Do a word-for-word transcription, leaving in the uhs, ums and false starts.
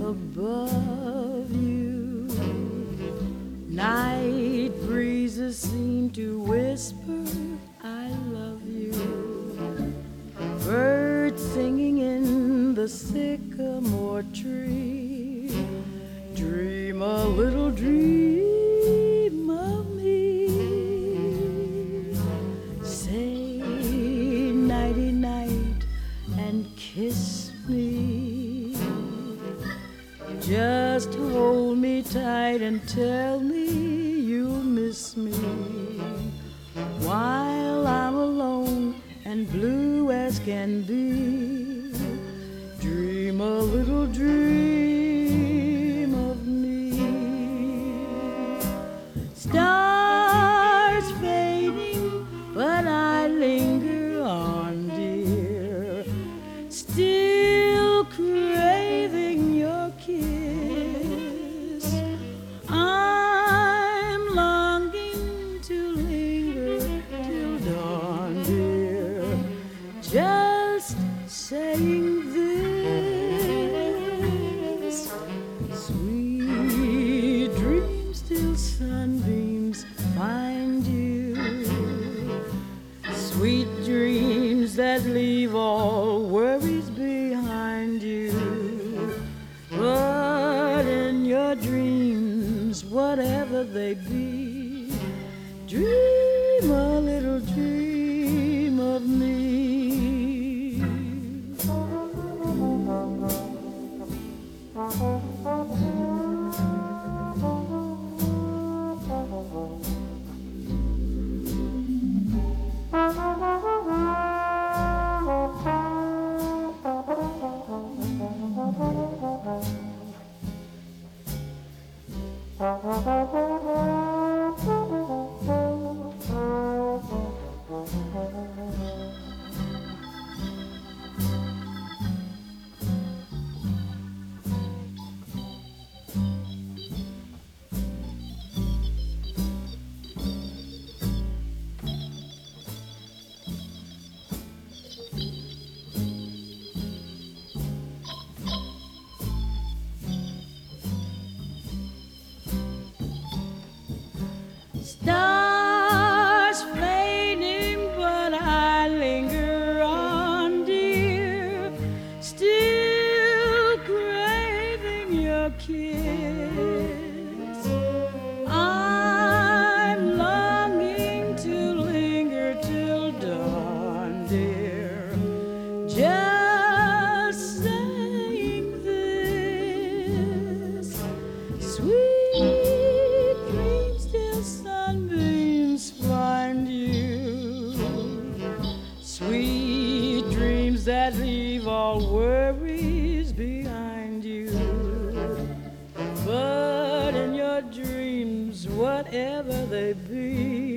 above you. Night breezes seem to whisper, I love you. Birds singing in the sycamore tree, dream a little dream of me. Say nighty night and kiss me. Just hold me tight and tell me you'll miss me while I'm alone and blue as can be. Dream a little dream of me. Stars fading, but I linger on, dear, still craving your kiss. I'm longing to linger till dawn, dear, just saying this. Sweet dreams till sunbeams find you, sweet dreams that leave all worries behind you. But in your dreams, whatever they be, dream a little dream of me. Stars fading, but I linger on, dear, still craving your kiss. I'm longing to linger till dawn, dear, just saying this. Sweet dreams till sunbeams find you, sweet dreams that leave all worries behind you. But in your dreams, whatever they be,